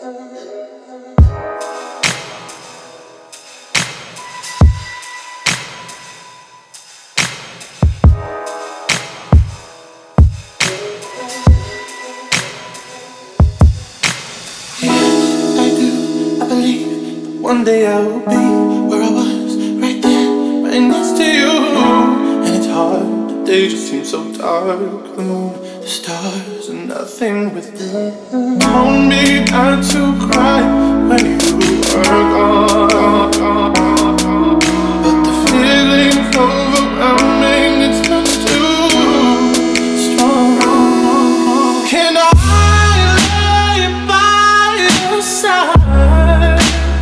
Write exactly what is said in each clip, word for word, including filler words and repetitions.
One day I will be where I was, right there, right next to you. And it's hard, the days just seem so dark. The moon, the stars, and nothing with you. Told me not to cry when you were gone, but the feeling's overwhelming, it's not too strong. Can I lay by your side,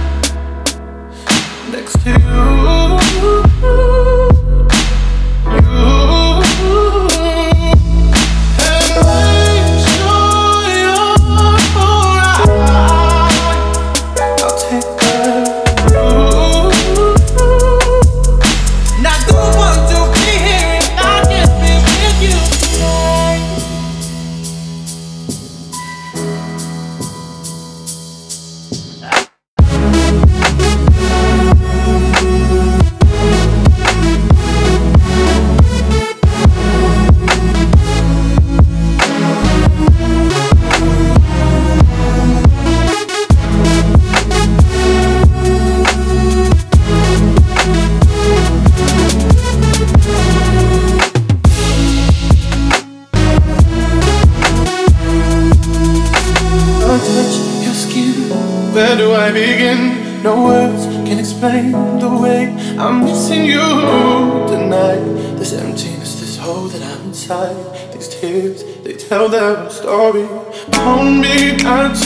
next to you, you, and make sure you're alright. I'll take care of you. Now I don't want to be here if I can't be with you. Touch your skin, where do I begin? No words can explain the way I'm missing you tonight. This emptiness, this hole that I'm inside. These tears, they tell their own story. Told me not